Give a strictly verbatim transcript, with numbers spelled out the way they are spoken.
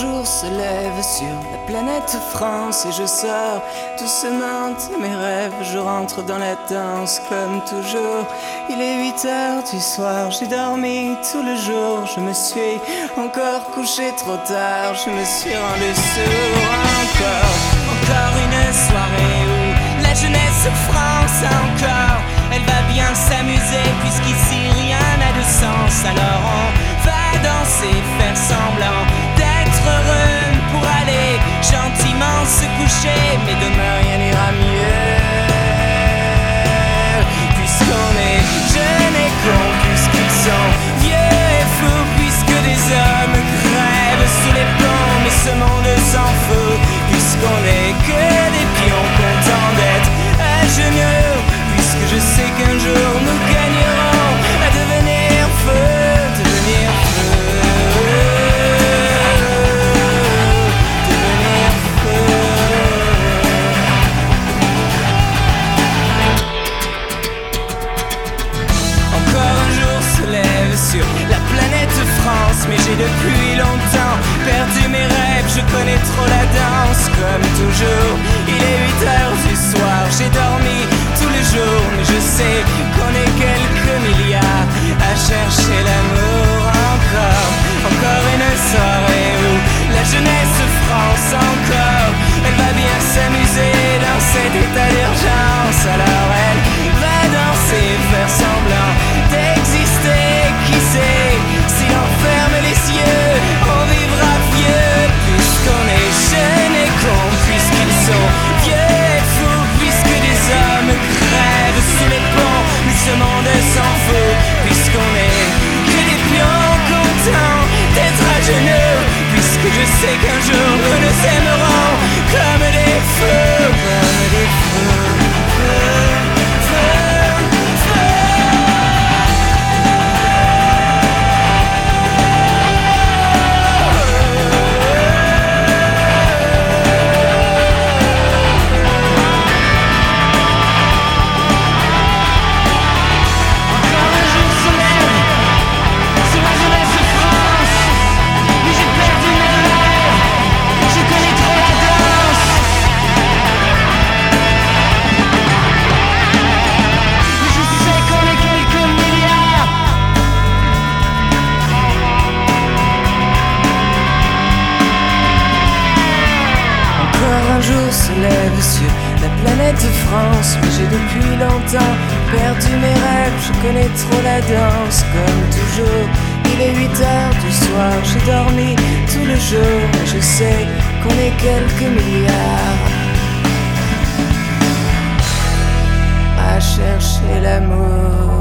jour se lève sur la planète France et je sors doucement de mes rêves. Je rentre dans la danse comme toujours. Il est huit heures du soir, j'ai dormi tout le jour. Je me suis encore couché trop tard, je me suis rendu sourd. Encore, encore une soirée où la jeunesse France encore. Elle va bien s'amuser puisqu'ici rien n'a de sens. Alors on va danser, faire semblant d'être heureux pour aller gentiment se coucher. Mais demain rien n'ira mieux, puisqu'on est jeunes et cons, puisqu'ils sont vieux et fous, puisque des hommes crèvent sous les plombs. Mais ce monde s'en fout, puisqu'on est que des pions contents d'être à genoux. Puisque je sais qu'un jour nous gagnerons à devenir feu, devenir feu, devenir feu. Encore un jour se lève sur la planète France, mais j'ai depuis longtemps perdu mes rêves. Je connais trop la danse comme toujours. Il est huit heures du soir, j'ai dormi tous les jours, mais je sais qu'on est quelques milliards à chercher l'amour. Encore, encore une soirée où la jeunesse France encore. Elle va bien s'amuser dans cet état d'urgence. Alors elle va danser, faire semblant d'exister. Qui sait, si l'on ferme les yeux, on vivra vieux, puisqu'on est jeunes et cons, puisqu'ils sont vieux et fous, puisque des hommes crèvent sous les ponts. Mais ce monde s'en fout, puisqu'on est que des pions contents d'être à genoux. Puisque je sais qu'un jour nous nous aimerons comme des feux, comme des feux, feux, feux, feux. Se lève sur la planète France, mais j'ai depuis longtemps perdu mes rêves. Je connais trop la danse comme toujours. Il est huit heures du soir, j'ai dormi tout le jour, mais je sais qu'on est quelques milliards à chercher l'amour.